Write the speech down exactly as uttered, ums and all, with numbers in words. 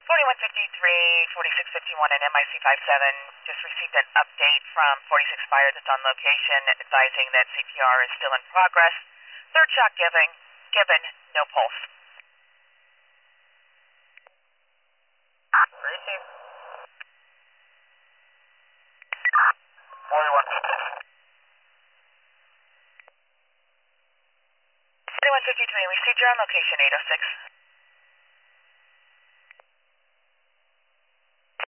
forty-one fifty-three, forty-six fifty-one, and M I C fifty-seven just received an update from forty-six Fire that's on location advising that C P R is still in progress. Third shot giving, given, no pulse. Receive. forty-one fifty-three. forty-one fifty-three, received your on location eight oh six.